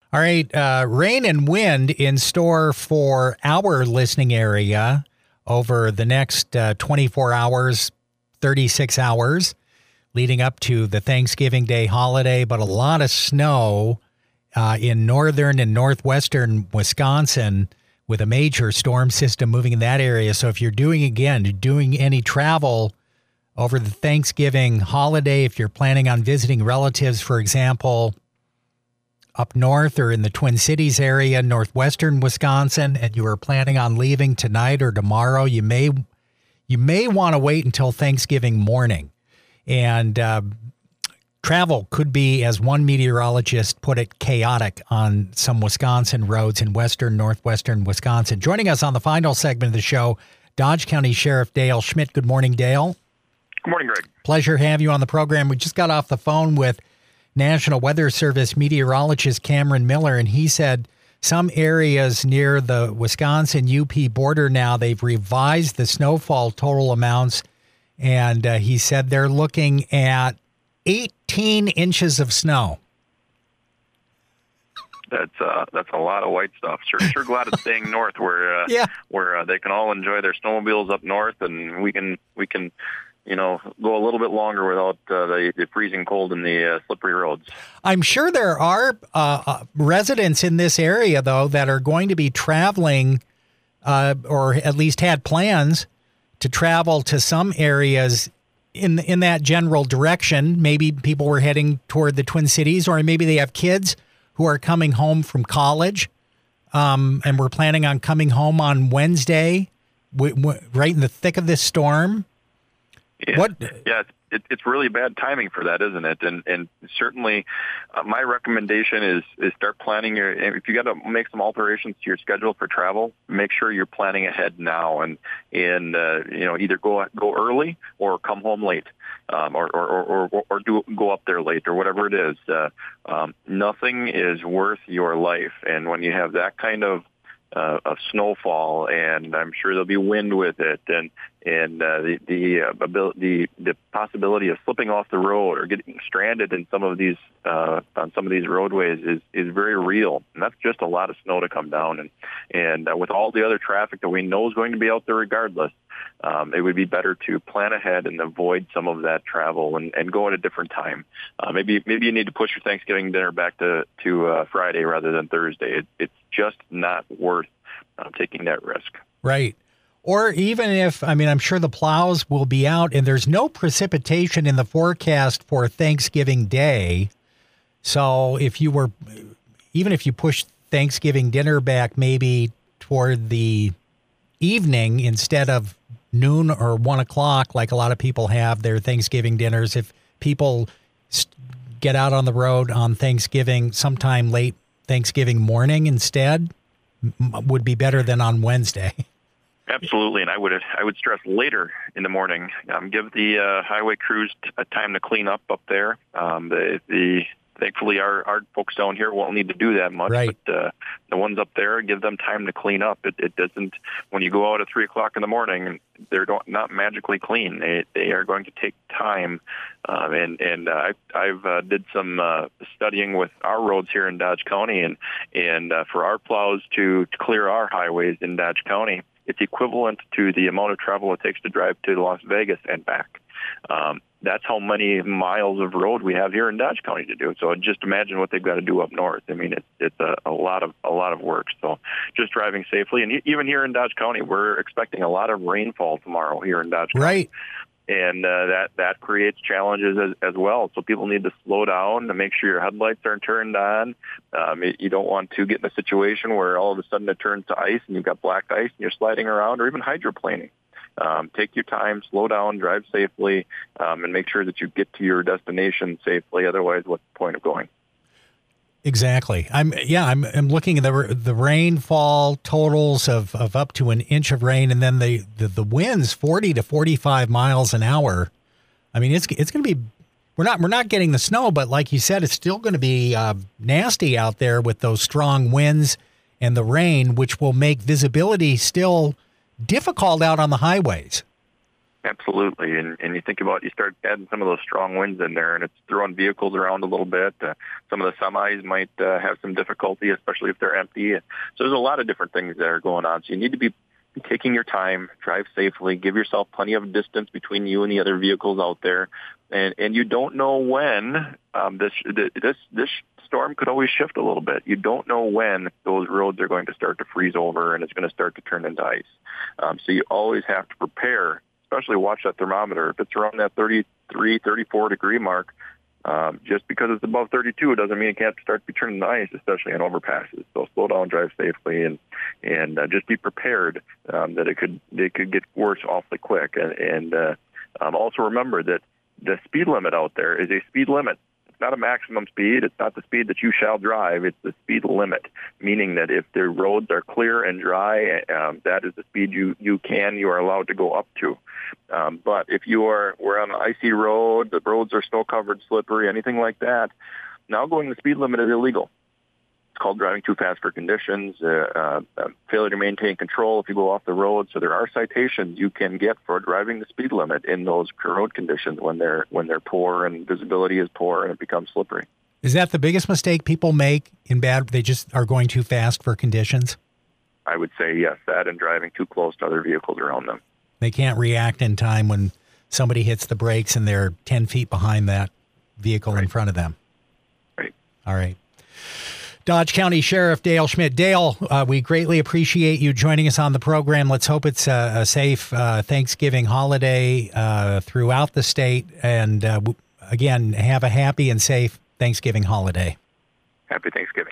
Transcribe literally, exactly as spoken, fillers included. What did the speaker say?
All right, uh, rain and wind in store for our listening area over the next uh, twenty-four hours, thirty-six hours, leading up to the Thanksgiving Day holiday, but a lot of snow uh, in northern and northwestern Wisconsin with a major storm system moving in that area. So if you're doing, again, doing any travel over the Thanksgiving holiday, if you're planning on visiting relatives, for example, up north or in the Twin Cities area, northwestern Wisconsin, and you are planning on leaving tonight or tomorrow, you may you may want to wait until Thanksgiving morning. And uh, travel could be, as one meteorologist put it, chaotic on some Wisconsin roads in western, northwestern Wisconsin. Joining us on the final segment of the show, Dodge County Sheriff Dale Schmidt. Good morning, Dale. Good morning, Greg. Pleasure to have you on the program. We just got off the phone with National Weather Service meteorologist Cameron Miller, and he said some areas near the Wisconsin-U P border now, they've revised the snowfall total amounts, and uh, he said they're looking at eighteen inches of snow. That's uh, that's a lot of white stuff. Sure, sure glad it's staying north, where uh, yeah. where uh, they can all enjoy their snowmobiles up north, and we can we can. you know, go a little bit longer without uh, the, the freezing cold and the uh, slippery roads. I'm sure there are uh, uh, residents in this area, though, that are going to be traveling uh, or at least had plans to travel to some areas in in that general direction. Maybe people were heading toward the Twin Cities, or maybe they have kids who are coming home from college um, and we're planning on coming home on Wednesday, w- w- right in the thick of this storm. Yeah, what? yeah it, it's really bad timing for that, isn't it? And and certainly uh, my recommendation is is start planning your, if you got to make some alterations to your schedule for travel, make sure you're planning ahead now, and and uh, you know, either go go early or come home late, um, or, or, or, or, or do go up there late, or whatever it is. Uh, um, nothing is worth your life, and when you have that kind of Uh, of snowfall, and I'm sure there'll be wind with it, and and uh, the the, uh, ability, the the possibility of slipping off the road or getting stranded in some of these uh, on some of these roadways is is very real, and that's just a lot of snow to come down, and and uh, with all the other traffic that we know is going to be out there regardless. Um, it would be better to plan ahead and avoid some of that travel and, and go at a different time. Uh, maybe maybe you need to push your Thanksgiving dinner back to, to uh, Friday rather than Thursday. It, it's just not worth uh, taking that risk. Right. Or even if, I mean, I'm sure the plows will be out and there's no precipitation in the forecast for Thanksgiving Day. So if you were, even if you push Thanksgiving dinner back maybe toward the evening instead of noon or one o'clock, like a lot of people have their Thanksgiving dinners, if people st- get out on the road on Thanksgiving sometime late Thanksgiving morning instead, m- would be better than on Wednesday. Absolutely, and I would I would stress later in the morning. Um, give the uh, highway crews t- a time to clean up up there. Um, the the Thankfully, our, our folks down here won't need to do that much, right. but uh, the ones up there, give them time to clean up. It, it doesn't, when you go out at three o'clock in the morning, they're don't, not magically clean. They, they are going to take time. Um, and and uh, I, I've uh, did some uh, studying with our roads here in Dodge County, and, and uh, for our plows to, to clear our highways in Dodge County, it's equivalent to the amount of travel it takes to drive to Las Vegas and back. Um, that's how many miles of road we have here in Dodge County to do. So just imagine what they've got to do up north. I mean, it's it's a, a lot of a lot of work. So just driving safely, and even here in Dodge County, we're expecting a lot of rainfall tomorrow here in Dodge County. Right. And uh, that that creates challenges as, as well. So people need to slow down to make sure your headlights aren't turned on. Um, it, you don't want to get in a situation where all of a sudden it turns to ice and you've got black ice and you're sliding around, or even hydroplaning. Um, take your time, slow down, drive safely, um, and make sure that you get to your destination safely. Otherwise, what's the point of going? Exactly. I'm yeah. I'm I'm looking at the the rainfall totals of, of up to an inch of rain, and then the, the, the winds forty to forty-five miles an hour. I mean, it's it's going to be. We're not we're not getting the snow, but like you said, it's still going to be uh, nasty out there with those strong winds and the rain, which will make visibility still difficult out on the highways. Absolutely, and and you think about, you start adding some of those strong winds in there, and it's throwing vehicles around a little bit. Uh, some of the semis might uh, have some difficulty, especially if they're empty. So there's a lot of different things that are going on. So you need to be taking your time, drive safely, give yourself plenty of distance between you and the other vehicles out there, and and you don't know when um, this this this storm could always shift a little bit. You don't know when those roads are going to start to freeze over and it's going to start to turn into ice. Um, so you always have to prepare. Especially watch that thermometer. If it's around that thirty-three, thirty-four degree mark, um, just because it's above thirty-two, it doesn't mean it can't start to be turning to ice, especially on overpasses. So slow down, drive safely, and and uh, just be prepared um, that it could it could get worse awfully quick. And, and uh, um, also remember that the speed limit out there is a speed limit. It's not a maximum speed. It's not the speed that you shall drive. It's the speed limit, meaning that if the roads are clear and dry, um, that is the speed you, you can, you are allowed to go up to. Um, but if you are, we're on an icy road, the roads are snow-covered, slippery, anything like that, now going the speed limit is illegal. It's called driving too fast for conditions, uh, uh, failure to maintain control if you go off the road. So there are citations you can get for driving the speed limit in those road conditions when they're when they're poor and visibility is poor and it becomes slippery. Is that the biggest mistake people make in bad? They just are going too fast for conditions? I would say yes, that and driving too close to other vehicles around them. They can't react in time when somebody hits the brakes and they're ten feet behind that vehicle right in front of them. Right. All right. Dodge County Sheriff Dale Schmidt. Dale, uh, we greatly appreciate you joining us on the program. Let's hope it's a, a safe uh, Thanksgiving holiday uh, throughout the state. And uh, again, have a happy and safe Thanksgiving holiday. Happy Thanksgiving.